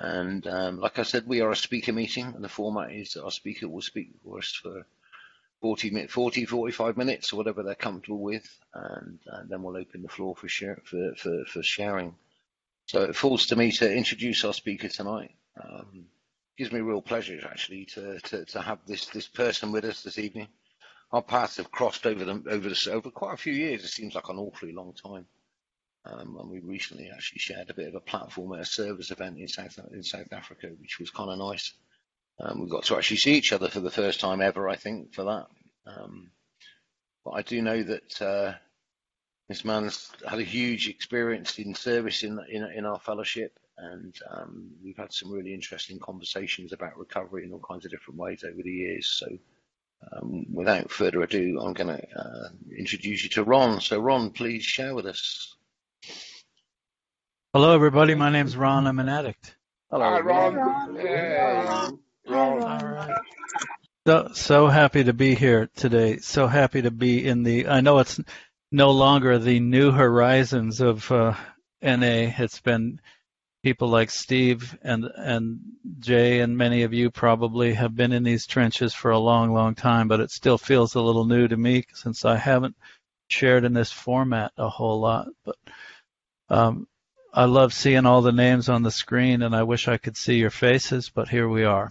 And like I said, we are a speaker meeting, and the format is that our speaker will speak for us for 45 minutes, or whatever they're comfortable with, and then we'll open the floor for sharing. So it falls to me to introduce our speaker tonight. Gives me real pleasure actually to have this person with us this evening. Our paths have crossed over quite a few years. It seems like an awfully long time. And we recently actually shared a bit of a platform at a service event in South Africa, which was kind of nice. We got to actually see each other for the first time ever, I think, for that. But I do know that this man's had a huge experience in service in our fellowship, and we've had some really interesting conversations about recovery in all kinds of different ways over the years. So without further ado, I'm going to introduce you to Ron. So Ron, please share with us. Hello, everybody. My name's Ron. I'm an addict. Hello, Hi, Ron. Ron. Hey, Ron. All right. So happy to be here today. So happy to be in I know it's no longer the new horizons of NA. It's been people like Steve and Jay, and many of you probably have been in these trenches for a long, long time, but it still feels a little new to me since I haven't shared in this format a whole lot. But I love seeing all the names on the screen, and I wish I could see your faces, but here we are.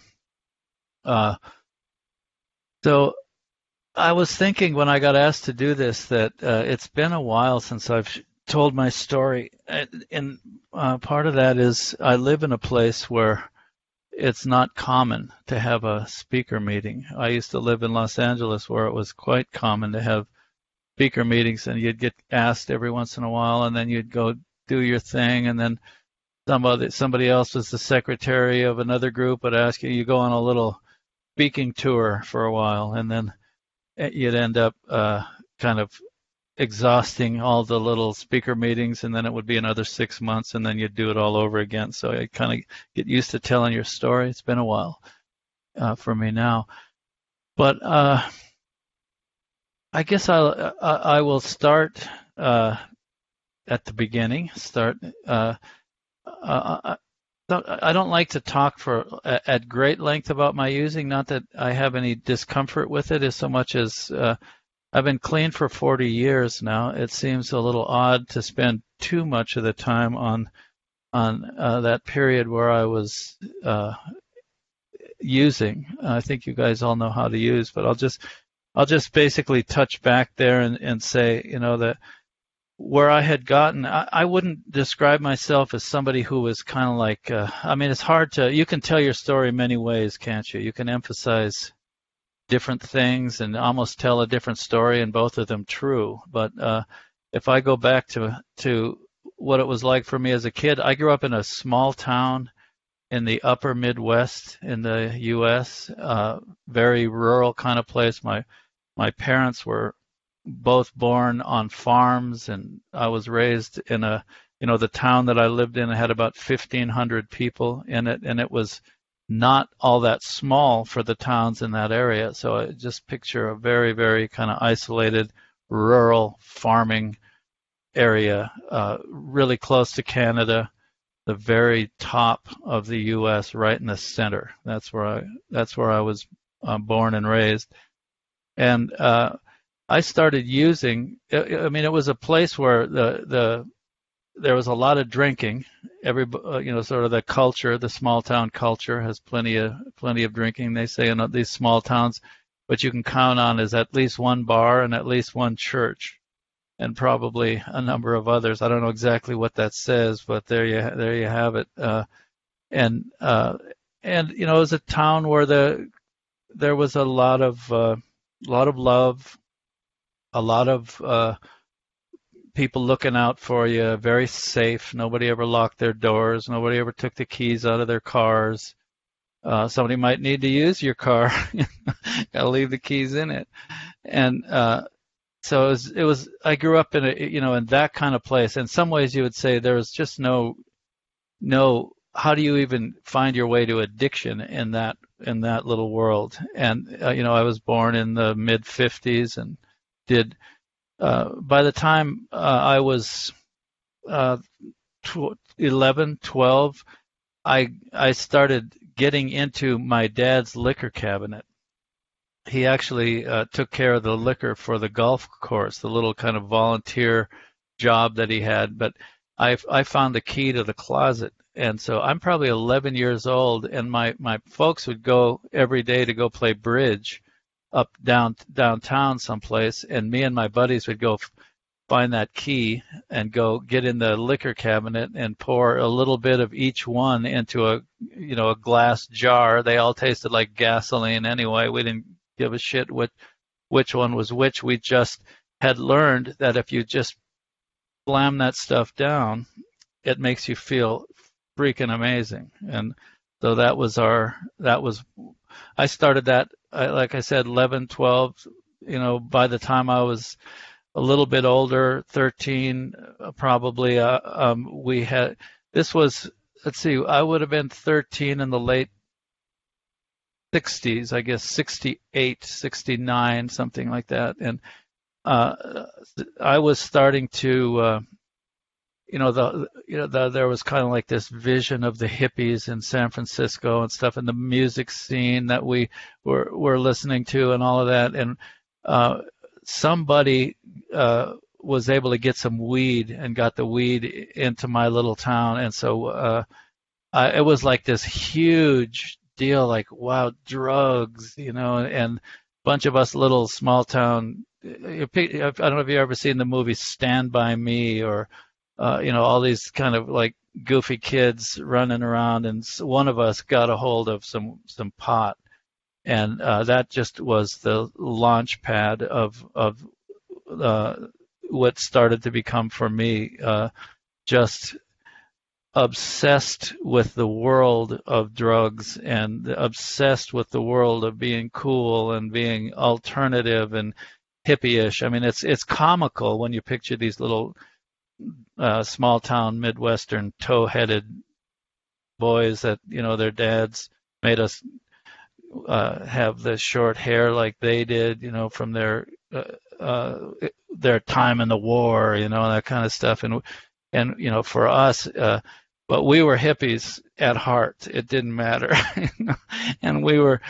So I was thinking when I got asked to do this that it's been a while since I've told my story. And part of that is I live in a place where it's not common to have a speaker meeting. I used to live in Los Angeles where it was quite common to have speaker meetings, and you'd get asked every once in a while, and then you'd go do your thing, and then somebody else was the secretary of another group would ask you go on a little speaking tour for a while, and then you'd end up kind of exhausting all the little speaker meetings, and then it would be another 6 months, and then you'd do it all over again. So I kind of get used to telling your story. It's been a while for me now, but I guess I will start at the beginning. I don't like to talk at great length about my using. Not that I have any discomfort with it, as so much as I've been clean for 40 years now. It seems a little odd to spend too much of the time on that period where I was using. I think you guys all know how to use, but I'll just basically touch back there and say, that where I had gotten, I wouldn't describe myself as somebody who was kind of like, it's hard you can tell your story many ways, can't you? You can emphasize different things and almost tell a different story, and both of them true. But if I go back to what it was like for me as a kid, I grew up in a small town in the upper Midwest in the U.S., very rural kind of place. My parents were both born on farms, and I was raised in the town that I lived in had about 1,500 people in it, and it was not all that small for the towns in that area. So I just picture a very, very kind of isolated rural farming area, really close to Canada, the very top of the U.S., right in the center. That's where I was born and raised, and I started using. It was a place where there was a lot of drinking. Sort of the culture, the small town culture has plenty of drinking. They say in these small towns, what you can count on is at least one bar and at least one church, and probably a number of others. I don't know exactly what that says, but there you have it. And it was a town where there was a lot of love. A lot of people looking out for you, very safe. Nobody ever locked their doors. Nobody ever took the keys out of their cars. Somebody might need to use your car. Got to leave the keys in it. And so it was. I grew up in in that kind of place. In some ways, you would say there was just no. How do you even find your way to addiction in that little world? And I was born in the mid '50s and did. By the time I was 11, 12, I started getting into my dad's liquor cabinet. He actually took care of the liquor for the golf course, the little kind of volunteer job that he had. But I found the key to the closet, and so I'm probably 11 years old, and my folks would go every day to go play bridge up downtown someplace, and me and my buddies would go find that key and go get in the liquor cabinet and pour a little bit of each one into a glass jar. They all tasted like gasoline anyway. We didn't give a shit which one was which. We just had learned that if you just slam that stuff down, it makes you feel freaking amazing. And so I started that, like I said, 11, 12, by the time I was a little bit older, 13, probably, I would have been 13 in the late 60s, I guess 68, 69, something like that. And I was starting to, there was kind of like this vision of the hippies in San Francisco and stuff, and the music scene that we were listening to and all of that. And somebody was able to get some weed and got the weed into my little town. And so it was like this huge deal, like, wow, drugs, and a bunch of us little small town. I don't know if you've ever seen the movie Stand By Me, or, all these kind of like goofy kids running around, and one of us got a hold of some pot. And that just was the launch pad of what started to become for me just obsessed with the world of drugs, and obsessed with the world of being cool and being alternative and hippie-ish. I mean, it's comical when you picture these little small town Midwestern toe-headed boys that their dads made us have the short hair like they did, from their time in the war, that kind of stuff. And for us, but we were hippies at heart. It didn't matter. And we were,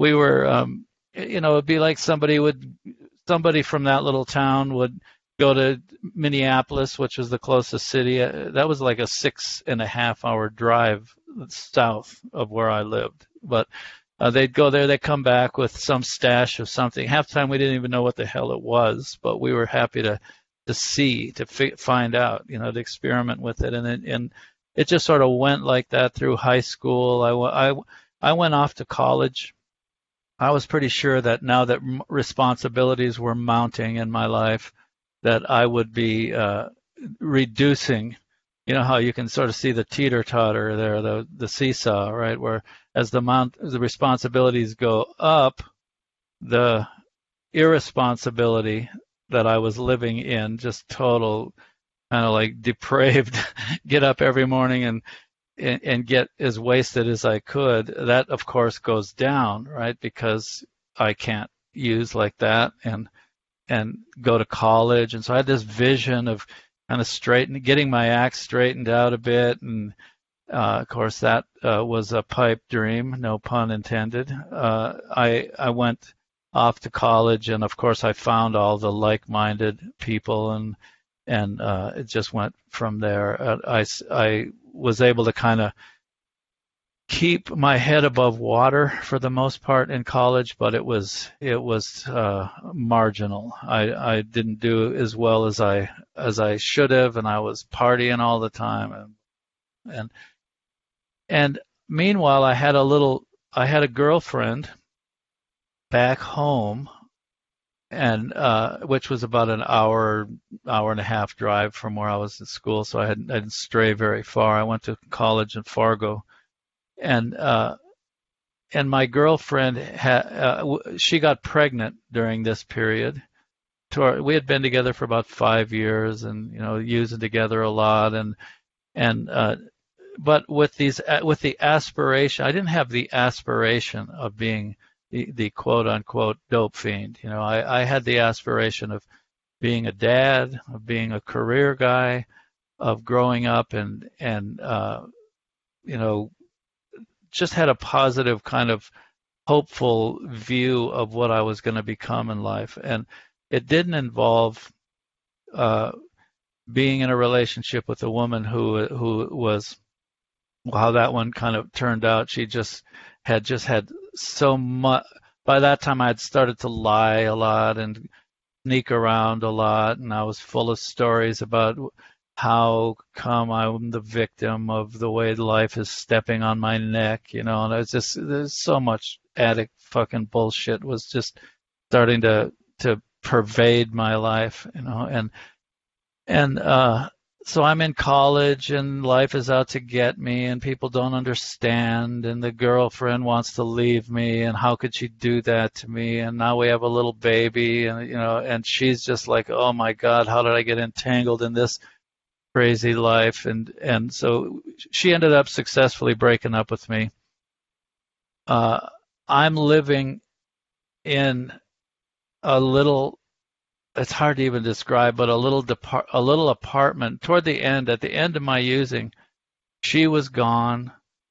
it'd be like somebody from that little town would go to Minneapolis, which was the closest city. That was like a 6.5-hour drive south of where I lived. But they'd go there, they'd come back with some stash of something. Half the time we didn't even know what the hell it was, but we were happy to find out, to experiment with it. And it just sort of went like that through high school. I went off to college. I was pretty sure that now that responsibilities were mounting in my life, that I would be reducing. You know how you can sort of see the teeter-totter there, the seesaw, right? Where as the responsibilities go up, the irresponsibility that I was living in, just total kind of like depraved, get up every morning and get as wasted as I could. That of course goes down, right? Because I can't use like that and go to college. And so I had this vision of kind of getting my act straightened out a bit. And of course that was a pipe dream, no pun intended. I went off to college, and of course I found all the like-minded people, and it just went from there. I was able to kind of keep my head above water for the most part in college, but it was marginal. I didn't do as well as I should have, and I was partying all the time, and meanwhile I had a girlfriend back home, and which was about an hour and a half drive from where I was at school, so I didn't stray very far. I went to college in Fargo, and my girlfriend she got pregnant during this period. We had been together for about 5 years, and using together a lot, but with the aspiration, I didn't have the aspiration of being the quote unquote dope fiend. I had the aspiration of being a dad, of being a career guy, of growing up and just had a positive kind of hopeful view of what I was going to become in life. And it didn't involve being in a relationship with a woman who was, well, how that one kind of turned out. She just had so much. By that time, I had started to lie a lot and sneak around a lot, and I was full of stories about how come I'm the victim of the way life is stepping on my neck, and it's just, there's so much addict fucking bullshit was just starting to pervade my life, and so I'm in college and life is out to get me and people don't understand and the girlfriend wants to leave me and how could she do that to me, and now we have a little baby and and she's just like, oh my God, how did I get entangled in this crazy life? And so she ended up successfully breaking up with me. I'm living in a little, it's hard to even describe, but a little apartment. Toward the end, at the end of my using, she was gone.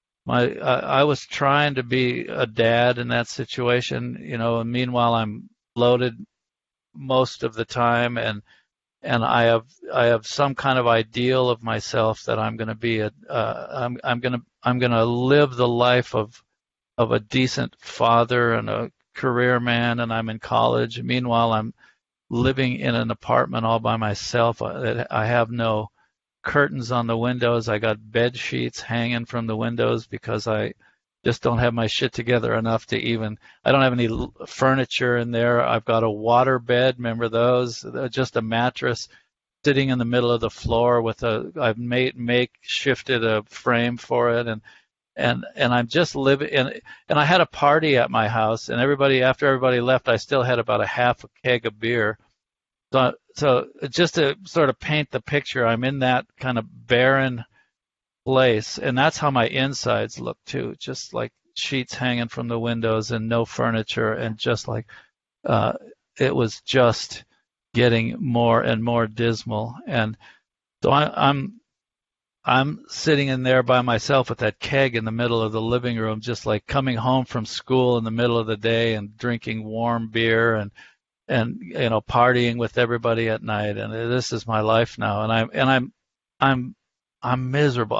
I was trying to be a dad in that situation, and meanwhile I'm loaded most of the time, and I have some kind of ideal of myself that I'm going to be I'm going to live the life of a decent father and a career man, and I'm in college. Meanwhile, I'm living in an apartment all by myself. I have no curtains on the windows. I got bed sheets hanging from the windows because I just don't have my shit together enough to even, I don't have any furniture in there. I've got a water bed, remember those? Just a mattress sitting in the middle of the floor with I've makeshifted a frame for it, and I'm just living, and I had a party at my house, and after everybody left, I still had about a half a keg of beer. So just to sort of paint the picture, I'm in that kind of barren place, and that's how my insides look too, just like sheets hanging from the windows and no furniture, and just like it was just getting more and more dismal. And so I'm sitting in there by myself with that keg in the middle of the living room, just like coming home from school in the middle of the day and drinking warm beer and partying with everybody at night. And this is my life now, and I'm miserable.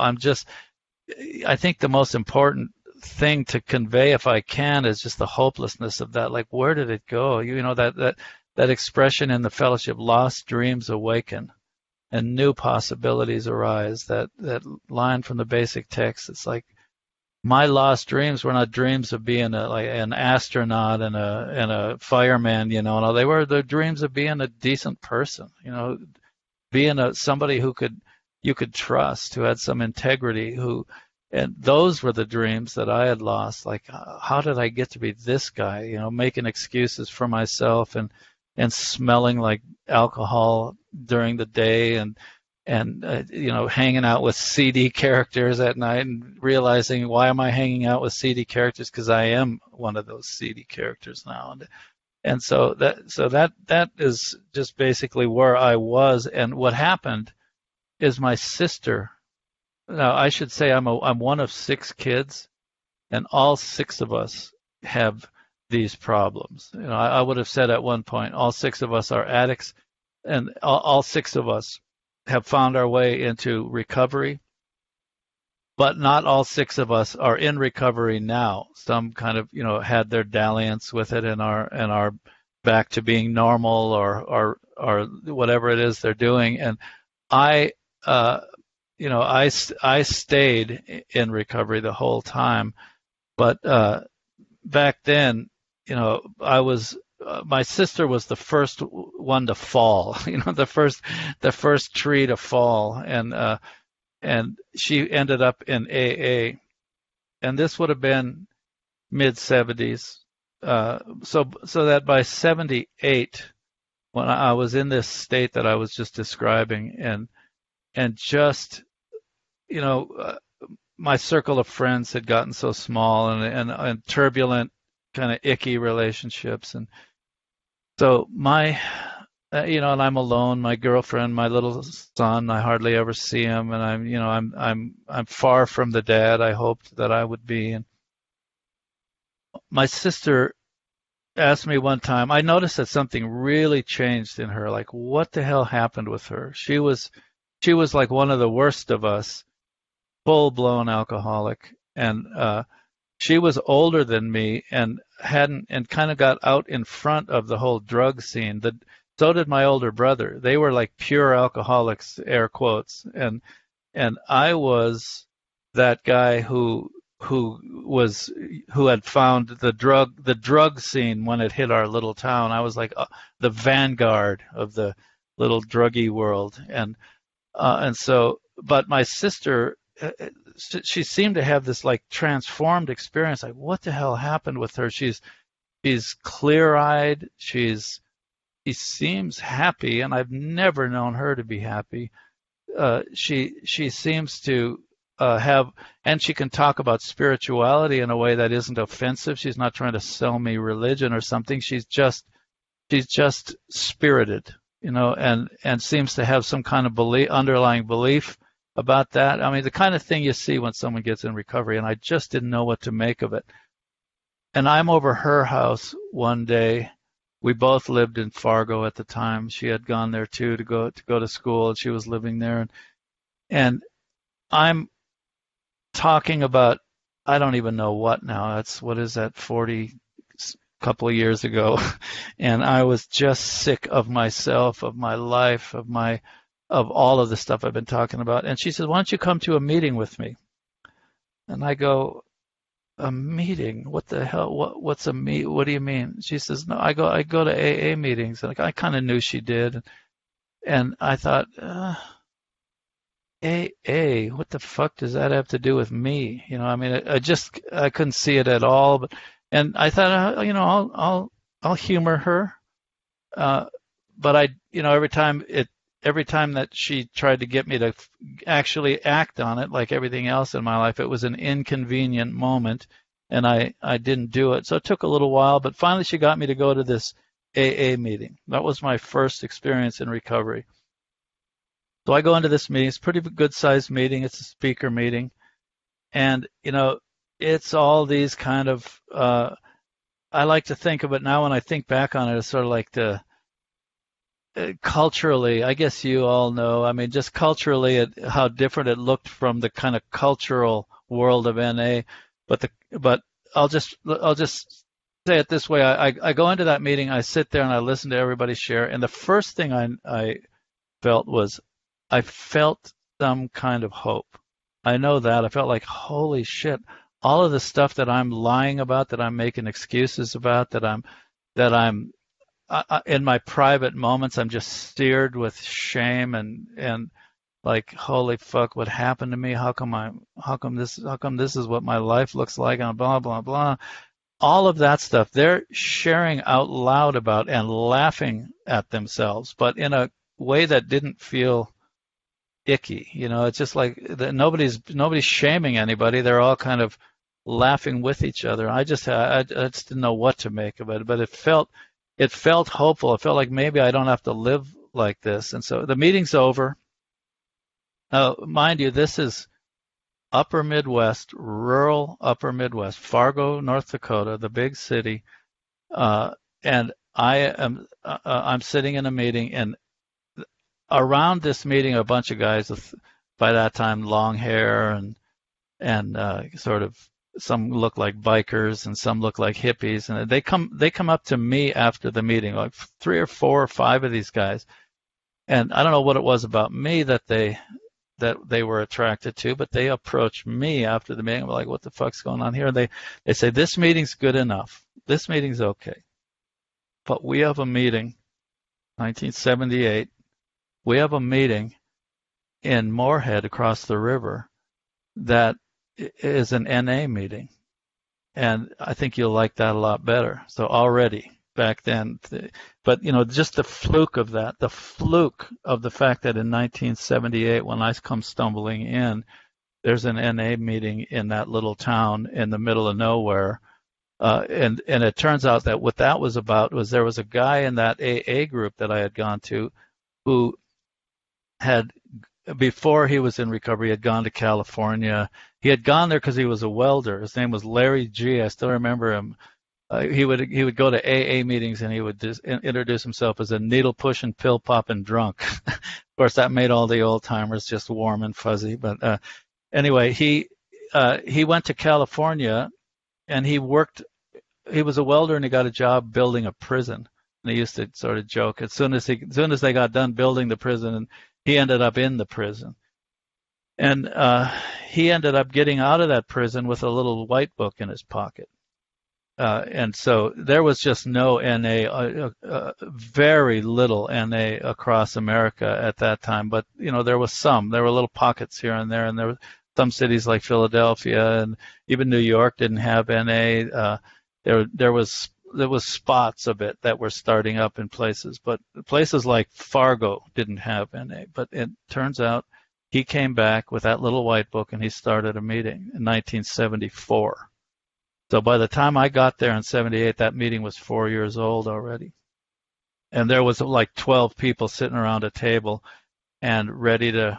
I think the most important thing to convey, if I can, is just the hopelessness of that. Like, where did it go? That expression in the fellowship, lost dreams awaken and new possibilities arise. That line from the basic text, it's like, my lost dreams were not dreams of being an astronaut and a fireman, and they were the dreams of being a decent person, being somebody you could trust, who had some integrity, and those were the dreams that I had lost. Like, how did I get to be this guy, making excuses for myself and smelling like alcohol during the day and hanging out with seedy characters at night and realizing, why am I hanging out with seedy characters? Because I am one of those seedy characters now. And so that is just basically where I was. And what happened is my sister, now I should say I'm one of 6 kids, and all 6 of us have these problems. I would have said at one point, all 6 of us are addicts, and all 6 of us have found our way into recovery, but not all 6 of us are in recovery now. Some kind of, had their dalliance with it and are back to being normal or whatever it is they're doing. And I stayed in recovery the whole time, but back then, my sister was the first one to fall, the first tree to fall, and she ended up in AA, and this would have been mid-70s, so that by 78, when I was in this state that I was just describing, and just, my circle of friends had gotten so small and turbulent, kind of icky relationships, and so and I'm alone. My girlfriend, my little son, I hardly ever see him, and I'm far from the dad I hoped that I would be. my sister asked me one time, I noticed that something really changed in her. Like, what the hell happened with her? She was like one of the worst of us, full-blown alcoholic. And she was older than me and kind of got out in front of the whole drug scene. So did my older brother. They were like pure alcoholics, air quotes. And I was that guy who had found the drug scene when it hit our little town. I was like the vanguard of the little druggy world. And so, but my sister, she seemed to have this like transformed experience. Like, what the hell happened with her? She's clear-eyed. She seems happy, and I've never known her to be happy. She seems to have, and she can talk about spirituality in a way that isn't offensive. She's not trying to sell me religion or something. She's just spirited, and seems to have some kind of underlying belief about that. I mean, the kind of thing you see when someone gets in recovery, and I just didn't know what to make of it. And I'm over her house one day. We both lived in Fargo at the time. She had gone there too to go to school, and she was living there. And I'm talking about, I don't even know what now. What is that, 40 couple of years ago. And I was just sick of myself, of my life, of all of the stuff I've been talking about. And she said, why don't you come to a meeting with me? And I go, a meeting? What the hell? What's a meet? What do you mean? She says, no, I go to AA meetings. And I kind of knew she did. And I thought, AA, what the fuck does that have to do with me? I mean, I couldn't see it at all. And I thought, I'll humor her. But every time that she tried to get me to actually act on it, like everything else in my life, it was an inconvenient moment, and I didn't do it. So it took a little while, but finally she got me to go to this AA meeting. That was my first experience in recovery. So I go into this meeting. It's a pretty good-sized meeting. It's a speaker meeting. And, it's all these kind of, I like to think of it now when I think back on it as sort of like culturally, I guess you all know, I mean, just culturally, how different it looked from the kind of cultural world of NA. But I'll just say it this way. I go into that meeting, I sit there and I listen to everybody share. And the first thing I felt was, I felt some kind of hope. I know that. I felt like, holy shit, all of the stuff that I'm lying about, that I'm making excuses about, that I'm in my private moments, I'm just steered with shame and like, holy fuck, what happened to me? How come this is what my life looks like, and blah, blah, blah. All of that stuff they're sharing out loud about and laughing at themselves, but in a way that didn't feel icky. It's just like nobody's shaming anybody. They're all kind of laughing with each other. I just didn't know what to make of it, but it felt hopeful. It felt like maybe I don't have to live like this. And so the meeting's over. Now, mind you, this is upper Midwest, rural upper Midwest, Fargo, North Dakota, the big city. And I'm sitting in a meeting, and around this meeting, a bunch of guys with, by that time, long hair and sort of, some look like bikers and some look like hippies, and they come up to me after the meeting, like 3 or 4 or 5 of these guys, and I don't know what it was about me that they were attracted to, but they approached me after the meeting. I'm like, what the fuck's going on here? And they say, this meeting's good enough. This meeting's okay, but we have a meeting, 1978. We have a meeting in Moorhead across the river that is an NA meeting, and I think you'll like that a lot better. So already back then, but just the fluke of that, the fluke of the fact that in 1978, when I come stumbling in, there's an NA meeting in that little town in the middle of nowhere, and it turns out that what that was about was there was a guy in that AA group that I had gone to who had, before he was in recovery, had gone to California. He had gone there because he was a welder. His name was Larry G. I still remember him. he would go to AA meetings and he would introduce himself as a needle pushing, pill popping drunk. Of course, that made all the old timers just warm and fuzzy. But anyway, he went to California and he worked. He was a welder and he got a job building a prison. And he used to sort of joke as soon as they got done building the prison, and he ended up in the prison. And he ended up getting out of that prison with a little white book in his pocket. And so there was just no NA, very little NA across America at that time. But, there was some. There were little pockets here and there. And there were some cities like Philadelphia and even New York didn't have NA. There was spots of it that were starting up in places. But places like Fargo didn't have NA. But it turns out he came back with that little white book and he started a meeting in 1974. So by the time I got there in 78, that meeting was 4 years old already. And there was like 12 people sitting around a table and ready to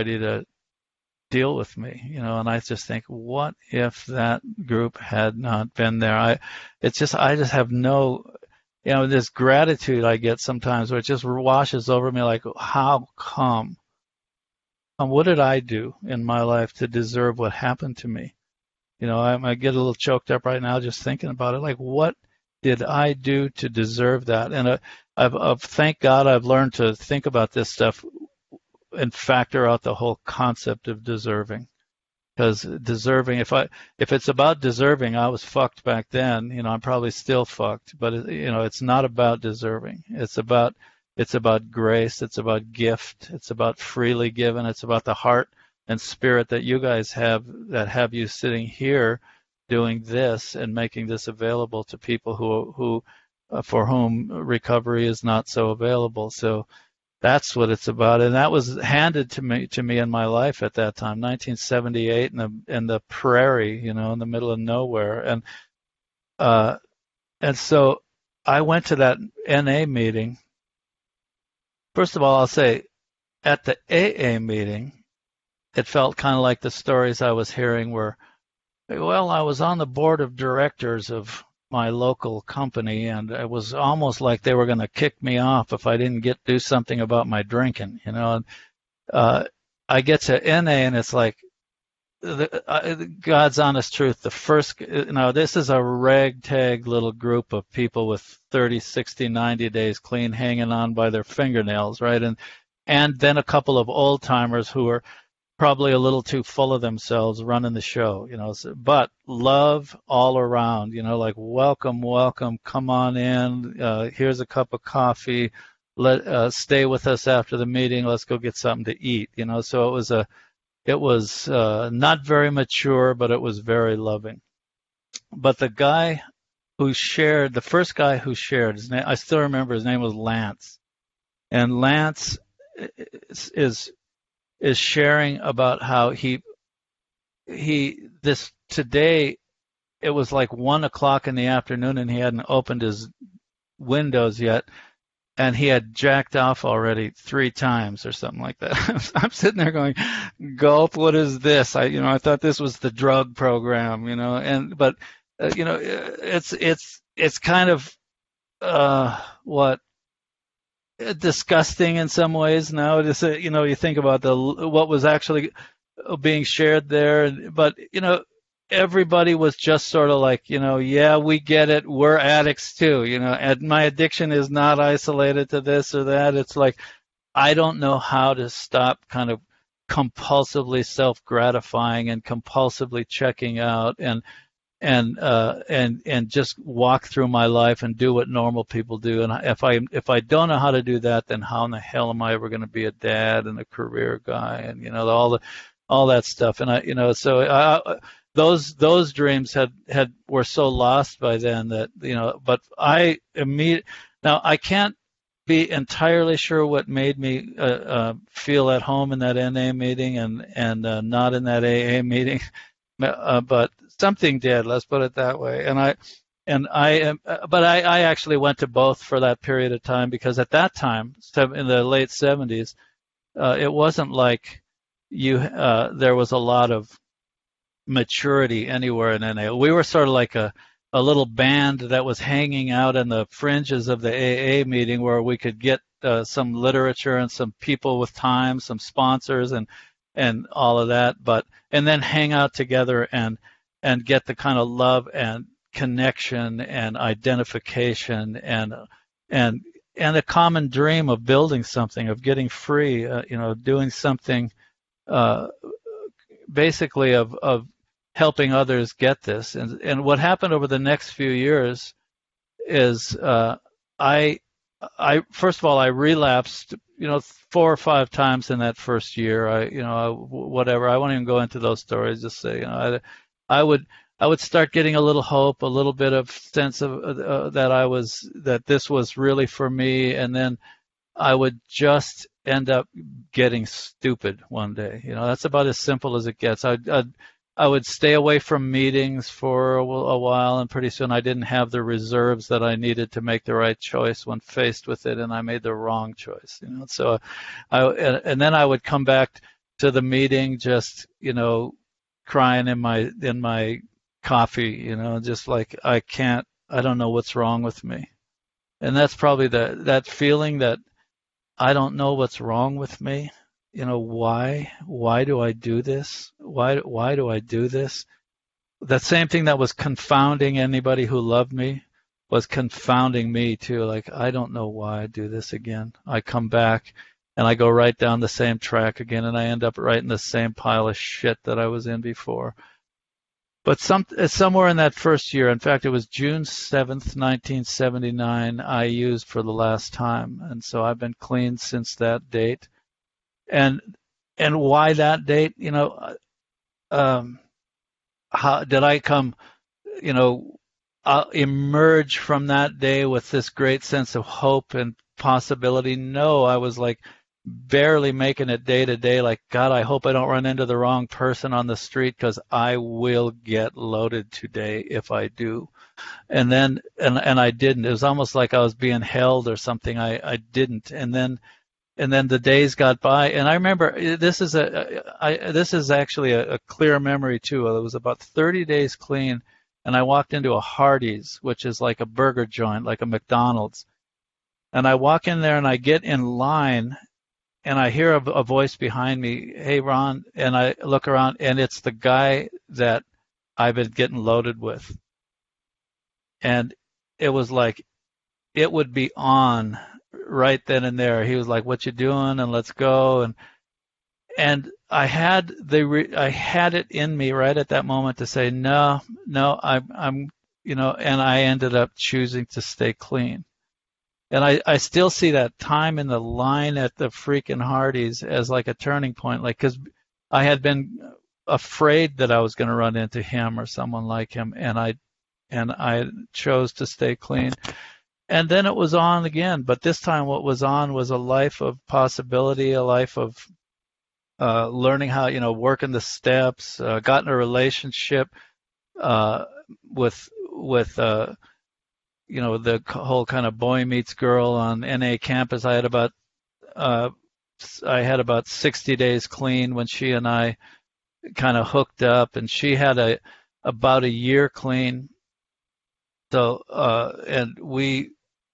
deal with me, and I just think, what if that group had not been there? I just have no, this gratitude I get sometimes where it just washes over me like, how come? What did I do in my life to deserve what happened to me? I get a little choked up right now just thinking about it. Like, what did I do to deserve that? And thank God I've learned to think about this stuff and factor out the whole concept of deserving. Because deserving, if it's about deserving, I was fucked back then. I'm probably still fucked. But it's not about deserving. It's about grace. It's about gift. It's about freely given. It's about the heart and spirit that you guys have you sitting here doing this and making this available to people who for whom recovery is not so available. So that's what it's about, and that was handed to me in my life at that time, 1978, in the prairie, in the middle of nowhere, and so I went to that NA meeting. First of all, I'll say, at the AA meeting, it felt kind of like the stories I was hearing were, well, I was on the board of directors of my local company, and it was almost like they were going to kick me off if I didn't do something about my drinking, And I get to NA, and it's like, God's honest truth. This is a ragtag little group of people with 30, 60, 90 days clean, hanging on by their fingernails, right? And then a couple of old timers who are probably a little too full of themselves running the show, but love all around, like welcome, come on in, here's a cup of coffee, stay with us after the meeting, let's go get something to eat, so it was not very mature, but it was very loving. But the first guy who shared, his name, I still remember, his name was Lance, and Lance is sharing about how today it was like 1:00 in the afternoon and he hadn't opened his windows yet, and he had jacked off already 3 times or something like that. I'm sitting there going, gulp, what is this? I thought this was the drug program, but it's kind of what disgusting in some ways now. You think about what was actually being shared there, but everybody was just sort of like, yeah, we get it, we're addicts too, and my addiction is not isolated to this or that. It's like, I don't know how to stop kind of compulsively self-gratifying and compulsively checking out and just walk through my life and do what normal people do. And if I don't know how to do that, then how in the hell am I ever going to be a dad and a career guy and all that stuff. And those dreams were so lost by then that But now I can't be entirely sure what made me feel at home in that NA meeting and not in that AA meeting. But something did, let's put it that way. But I actually went to both for that period of time, because at that time, in the late 70s, it wasn't like there was a lot of maturity anywhere in NA. We were sort of like a a little band that was hanging out in the fringes of the AA meeting where we could get some literature and some people with time, some sponsors and all of that, and then hang out together and get the kind of love and connection and identification and a common dream of building something, of getting free, doing something, basically of helping others get this. And what happened over the next few years is I first of all, I relapsed, 4 or 5 times in that first year. Whatever. I won't even go into those stories. Just say, I would start getting a little hope, a little bit of sense of that this was really for me, and then I would just end up getting stupid one day. That's about as simple as it gets. I would stay away from meetings for a while, and pretty soon I didn't have the reserves that I needed to make the right choice when faced with it, and I made the wrong choice. So and then I would come back to the meeting just, crying in my coffee, just like I don't know what's wrong with me. And that's probably that feeling that I don't know what's wrong with me. Why do I do this? Why do I do this? That same thing that was confounding anybody who loved me was confounding me too. Like, I don't know why I do this again. I come back and I go right down the same track again, and I end up right in the same pile of shit that I was in before. But somewhere in that first year, in fact, it was June 7th, 1979, I used for the last time. And so I've been clean since that date. And why that date? How did I come, emerge from that day with this great sense of hope and possibility? No, I was like barely making it day to day. Like, God, I hope I don't run into the wrong person on the street, because I will get loaded today if I do. And then, and I didn't. It was almost like I was being held or something. I didn't. And then the days got by, and I remember this is actually a clear memory too. It was about 30 days clean, and I walked into a Hardee's, which is like a burger joint, like a McDonald's. And I walk in there and I get in line, and I hear a voice behind me, "Hey, Ron," and I look around, and it's the guy that I've been getting loaded with. And it was like it would be on right then and there. He was like, "What you doing?" and "Let's go." And I had it in me right at that moment to say, no, I'm and I ended up choosing to stay clean. And I still see that time in the line at the freaking Hardee's as like a turning point, like, because I had been afraid that I was going to run into him or someone like him, and I chose to stay clean. And then it was on again, but this time what was on was a life of possibility, a life of learning how, working the steps, got in a relationship with the whole kind of boy meets girl on NA campus. I had about 60 days clean when she and I kind of hooked up, and she had about a year clean. So and we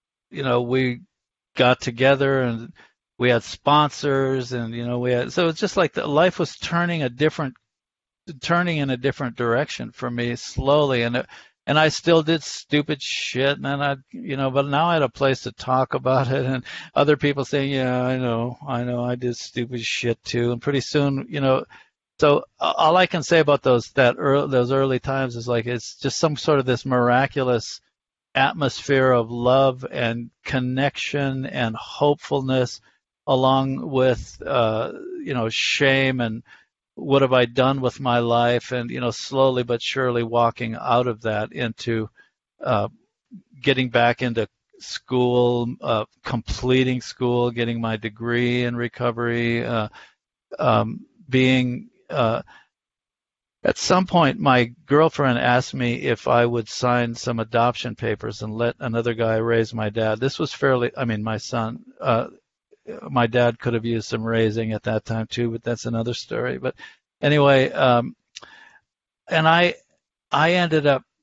got together, and we had sponsors, and so it's just like the life was turning in a different direction for me slowly, and I still did stupid shit, and then but now I had a place to talk about it, and other people saying, "Yeah, I know, I did stupid shit too," and pretty soon, so all I can say about those early times is like it's just some sort of this miraculous atmosphere of love and connection and hopefulness, along with shame and what have I done with my life, and slowly but surely walking out of that into getting back into school, completing school, getting my degree in recovery, being at some point, my girlfriend asked me if I would sign some adoption papers and let another guy raise my dad. This was my son. My dad could have used some raising at that time too, but that's another story. But anyway, and I ended up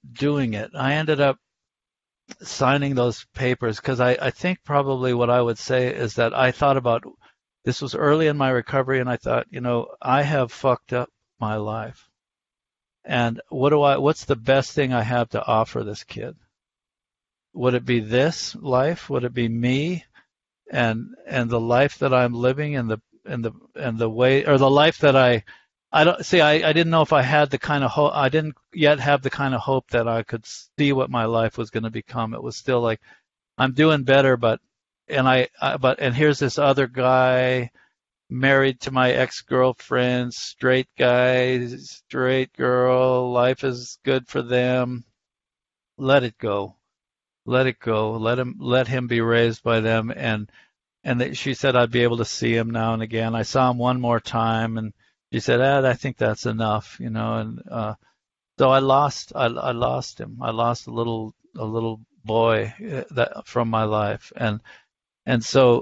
doing it. I ended up signing those papers because I think probably what I would say is that I thought about this was early in my recovery, and I thought, I have fucked up my life. And what's the best thing I have to offer this kid? Would it be this life? Would it be me and the life that I'm living and the way, or the life that I don't see, I didn't know if I had the kind of hope. I didn't yet have the kind of hope that I could see what my life was going to become. It was still like, I'm doing better, but here's this other guy married to my ex-girlfriend, straight guy, straight girl, life is good for them. Let it go. Let it go. Let him be raised by them. And she said I'd be able to see him now and again. I saw him one more time, and she said, I think that's enough, and so I lost him. I lost a little boy that from my life, and so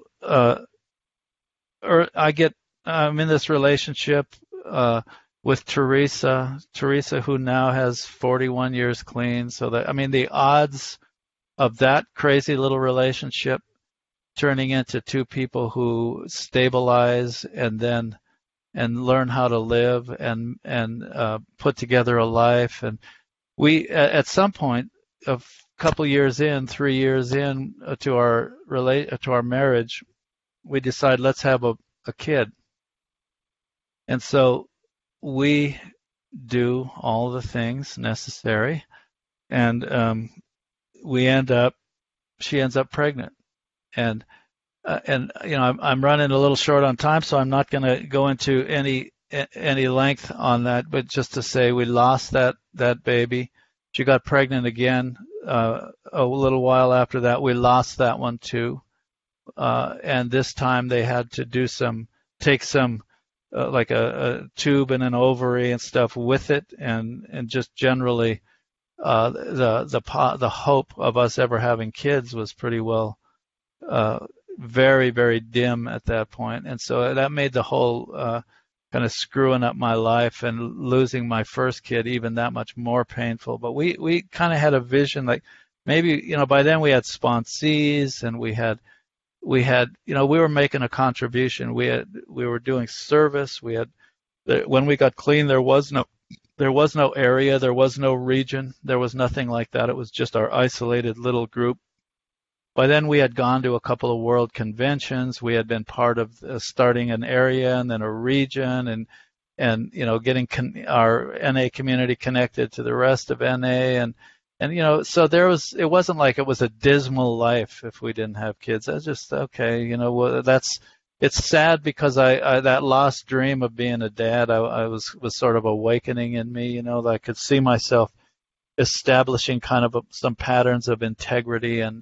I'm in this relationship with Teresa, who now has 41 years clean. So the odds of that crazy little relationship turning into two people who stabilize and learn how to live and put together a life. And we, at some point, a couple years in, 3 years in to our marriage, we decided let's have a kid. And so we do all the things necessary, and she ends up pregnant. And I'm running a little short on time, so I'm not going to go into any length on that. But just to say, we lost that baby. She got pregnant again a little while after that. We lost that one too, and this time they had to take some like a tube and an ovary and stuff with it, and just generally the hope of us ever having kids was pretty well. Very, very dim at that point. And so that made the whole kind of screwing up my life and losing my first kid even that much more painful. But we kind of had a vision, like maybe, by then we had sponsees, and we were making a contribution. We were doing service. When we got clean, there was no area, there was no region, there was nothing like that. It was just our isolated little group. By then, we had gone to a couple of world conventions. We had been part of starting an area and then a region, and getting our NA community connected to the rest of NA, and so it wasn't like it was a dismal life if we didn't have kids. That's just okay. It's sad because I that lost dream of being a dad, I was sort of awakening in me. That I could see myself establishing kind of some patterns of integrity, and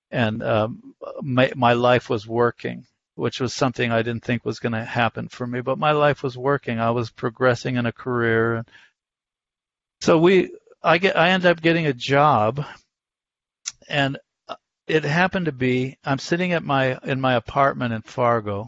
my life was working, which was something I didn't think was going to happen for me. But my life was working. I was progressing in a career. So I ended up getting a job, and it happened to be I'm sitting in my apartment in Fargo.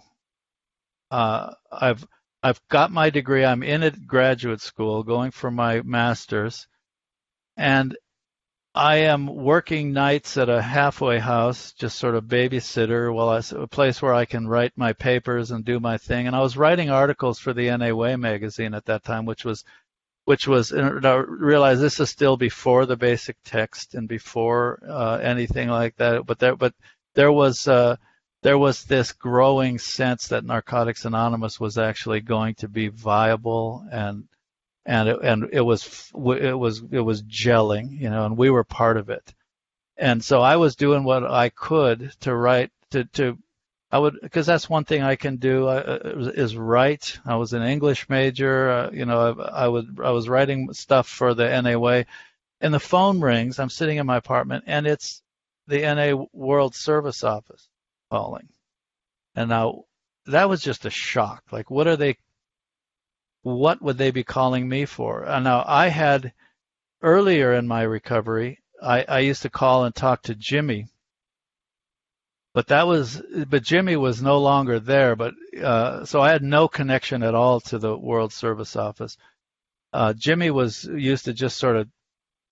I've got my degree. I'm in a graduate school going for my master's, and I am working nights at a halfway house, just sort of babysitter, a place where I can write my papers and do my thing. And I was writing articles for the NA Way magazine at that time, which was, and I realized this is still before the basic text and before anything like that. But there was this growing sense that Narcotics Anonymous was actually going to be viable, and it was gelling, and we were part of it. And so I was doing what I could to write because that's one thing I can do is write. I was an English major, I was writing stuff for the NA Way, and the phone rings. I'm sitting in my apartment, and it's the NA World Service Office calling. And now that was just a shock. Like, what would they be calling me for? And now I had earlier in my recovery, I used to call and talk to Jimmy, but Jimmy was no longer there. So I had no connection at all to the World Service Office. Jimmy used to just sort of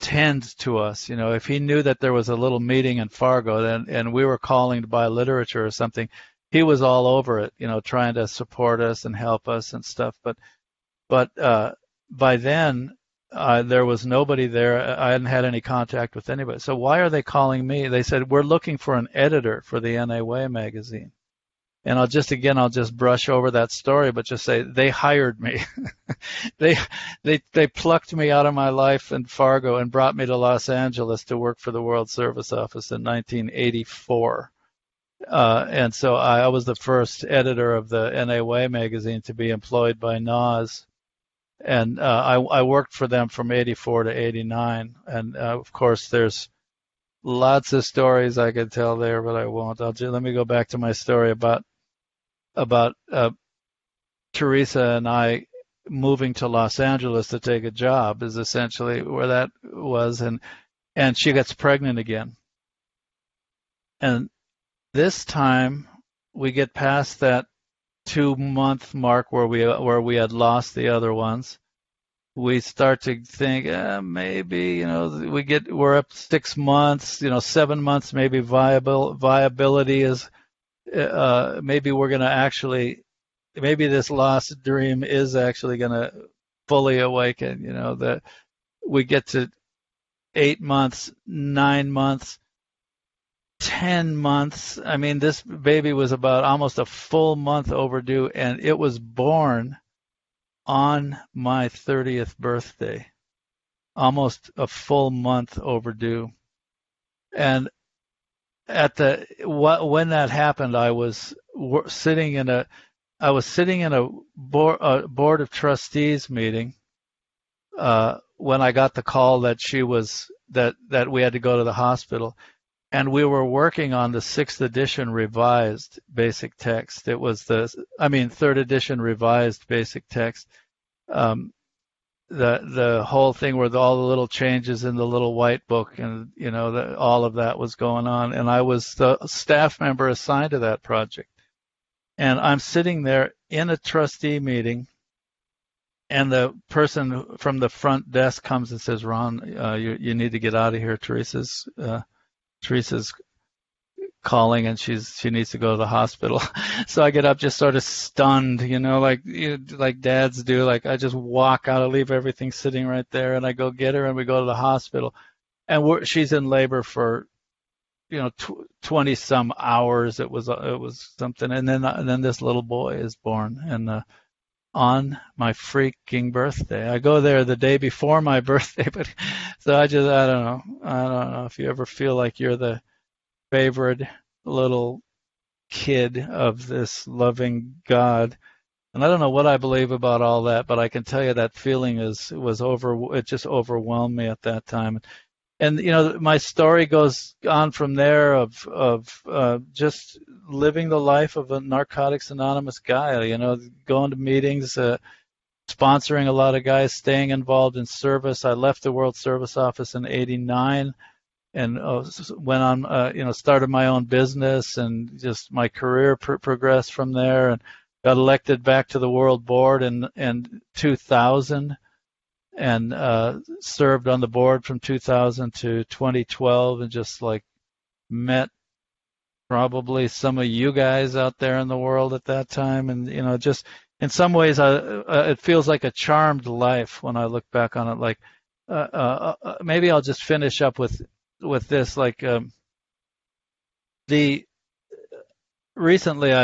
tend to us. If he knew that there was a little meeting in Fargo and we were calling to buy literature or something, he was all over it, trying to support us and help us and stuff. But by then, there was nobody there. I hadn't had any contact with anybody. So why are they calling me? They said, we're looking for an editor for the NA Way magazine. And I'll just brush over that story, but just say they hired me. they plucked me out of my life in Fargo and brought me to Los Angeles to work for the World Service Office in 1984. And so I was the first editor of the NA Way magazine to be employed by NAS. And I worked for them from 84 to 89. And of course, there's lots of stories I could tell there, but I won't. Let me go back to my story about Teresa and I moving to Los Angeles to take a job is essentially where that was, and she gets pregnant again. And this time we get past that 2-month mark where we had lost the other ones. We start to think maybe we're up 6 months, 7 months, maybe viability is. Maybe we're going to maybe this lost dream is actually going to fully awaken, that we get to 8 months, 9 months, 10 months. I mean, this baby was about almost a full month overdue, and it was born on my 30th birthday, almost a full month overdue. And when that happened, I was sitting in a board of trustees meeting when I got the call that that we had to go to the hospital, and we were working on the 6th edition revised basic text. It was 3rd edition revised basic text. The whole thing with all the little changes in the little white book, and all of that was going on, and I was the staff member assigned to that project. And I'm sitting there in a trustee meeting, and the person from the front desk comes and says, "Ron, you need to get out of here. Teresa's calling, and she needs to go to the hospital." So I get up, just sort of stunned, like dads do. Like I just walk out, I leave everything sitting right there, and I go get her, and we go to the hospital, and she's in labor for 20 some hours. It was something, and then this little boy is born, and on my freaking birthday. I go there the day before my birthday, but so I don't know if you ever feel like you're the favorite little kid of this loving God. And I don't know what I believe about all that, but I can tell you that feeling it just overwhelmed me at that time. And my story goes on from there of just living the life of a Narcotics Anonymous guy, going to meetings, sponsoring a lot of guys, staying involved in service. I left the World Service Office in 89 and went on, started my own business, and just my career progressed from there, and got elected back to the World Board in 2000, and served on the board from 2000 to 2012, and just met probably some of you guys out there in the world at that time, and just in some ways it feels like a charmed life when I look back on it. Maybe I'll just finish up with this. Recently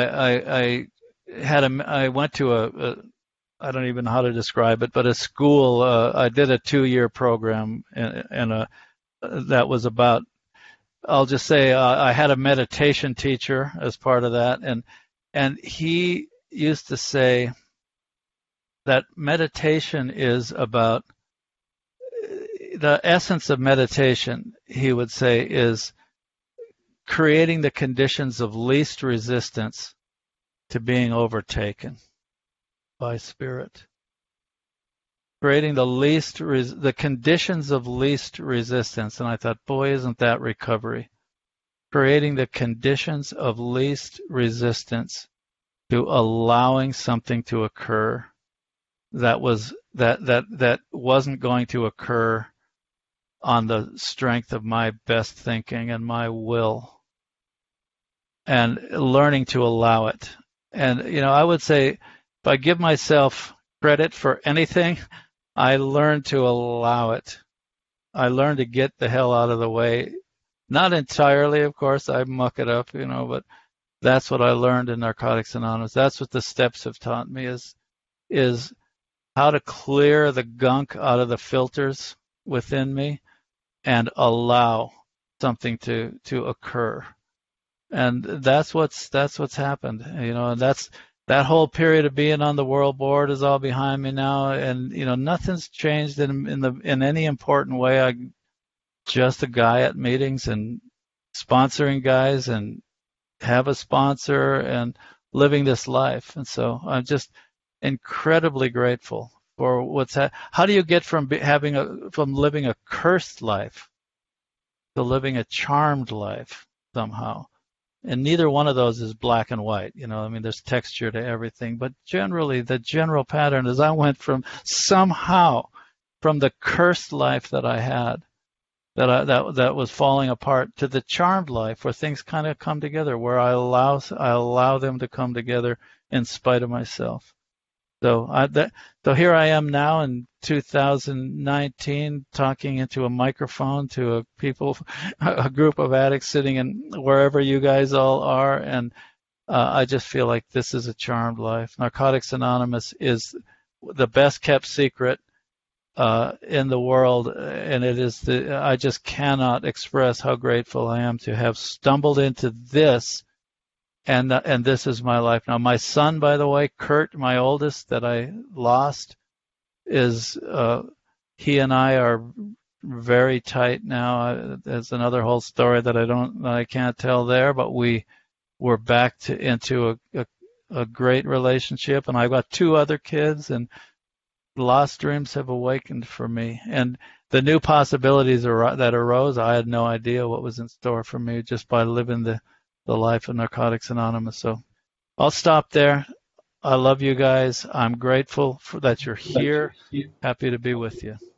I went to I don't even know how to describe it, but a school. I did a 2-year program, and that was about. I'll just say I had a meditation teacher as part of that, and he used to say that meditation is about. The essence of meditation, he would say, is creating the conditions of least resistance to being overtaken by spirit. Creating the conditions of least resistance. And I thought, boy, isn't that recovery? Creating the conditions of least resistance to allowing something to occur that wasn't going to occur on the strength of my best thinking and my will, and learning to allow it. And, I would say if I give myself credit for anything, I learned to allow it. I learned to get the hell out of the way. Not entirely, of course, I muck it up, but that's what I learned in Narcotics Anonymous. That's what the steps have taught me is how to clear the gunk out of the filters within me and allow something to occur. And that's what's happened, and that whole period of being on the world board is all behind me now, and nothing's changed in any important way. I'm just a guy at meetings and sponsoring guys and have a sponsor and living this life. And so I'm just incredibly grateful for how do you get from living a cursed life to living a charmed life somehow? And neither one of those is black and white. There's texture to everything. But generally, the general pattern is I went from the cursed life that I had, that was falling apart, to the charmed life where things kind of come together, where I allow them to come together in spite of myself. So here I am now in 2019, talking into a microphone to a group of addicts sitting in wherever you guys all are, and I just feel like this is a charmed life. Narcotics Anonymous is the best kept secret in the world, and I just cannot express how grateful I am to have stumbled into this. And this is my life now. My son, by the way, Kurt, my oldest, that I lost, he and I are very tight now. There's another whole story that I can't tell there, but we're back into a great relationship. And I've got 2 other kids, and lost dreams have awakened for me. And the new possibilities that arose, I had no idea what was in store for me just by living the life of Narcotics Anonymous. So I'll stop there. I love you guys. I'm grateful that you're here. Happy to be with you.